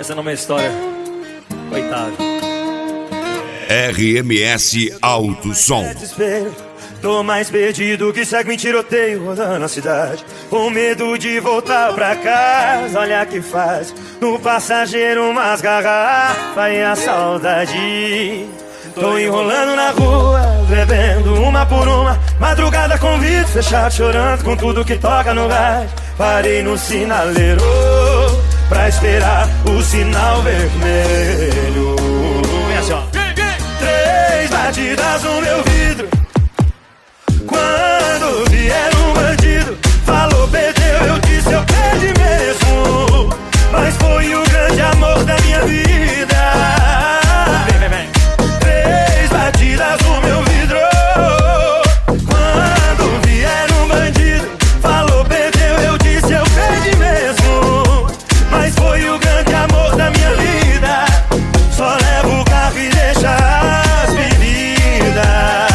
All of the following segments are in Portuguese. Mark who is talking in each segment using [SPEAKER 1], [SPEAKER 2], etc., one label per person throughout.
[SPEAKER 1] Essa não é uma história. Coitado.
[SPEAKER 2] RMS Alto Som.
[SPEAKER 3] Tô mais perdido que segue em tiroteio rodando a cidade, com medo de voltar pra casa. Olha que faz no passageiro umas garrafas e a saudade. Tô enrolando na rua, bebendo uma por uma, madrugada com vidro fechado, chorando com tudo que toca no rádio. Parei no sinaleiro pra esperar o sinal vermelho.
[SPEAKER 1] Vem assim, ó.
[SPEAKER 3] 3 batidas no meu vidro. Quando vier um bandido, falou, perdeu, eu disse, eu perdi mesmo. Mas foi o grande amor da minha vida.
[SPEAKER 1] Vem.
[SPEAKER 3] 3 batidas no meu vidro. Quando vier um bandido, falou, perdeu, eu disse, eu perdi mesmo. Mas foi o grande amor da minha vida. Só levo o carro e deixa as bebidas.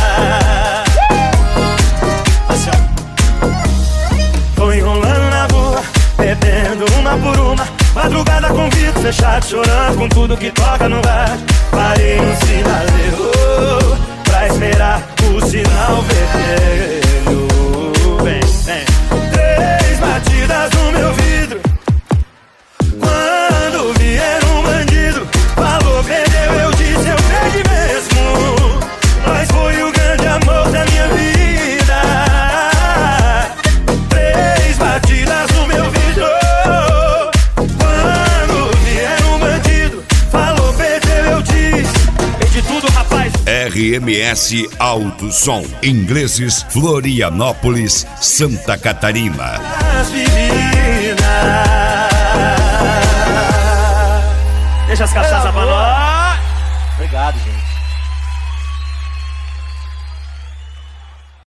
[SPEAKER 3] Tô enrolando na rua, bebendo uma por uma, madrugada com vidro fechado, chorando com tudo que toca no rádio. Parei no sinaleiro pra esperar o sinal vermelho. Vem. 3 batidas no meu vidro. Quando vier um bandido, falou, perdeu, eu disse, eu perdi mesmo. Mas foi o grande amor da minha vida. 3 batidas no meu vidro. Quando vier um bandido, falou, perdeu, eu disse,
[SPEAKER 1] Perdi tudo, rapaz.
[SPEAKER 2] RMS Alto Som. Ingleses, Florianópolis, Santa Catarina.
[SPEAKER 3] as bebidas.
[SPEAKER 1] Deixa as cachaças pra nós. Obrigado, gente.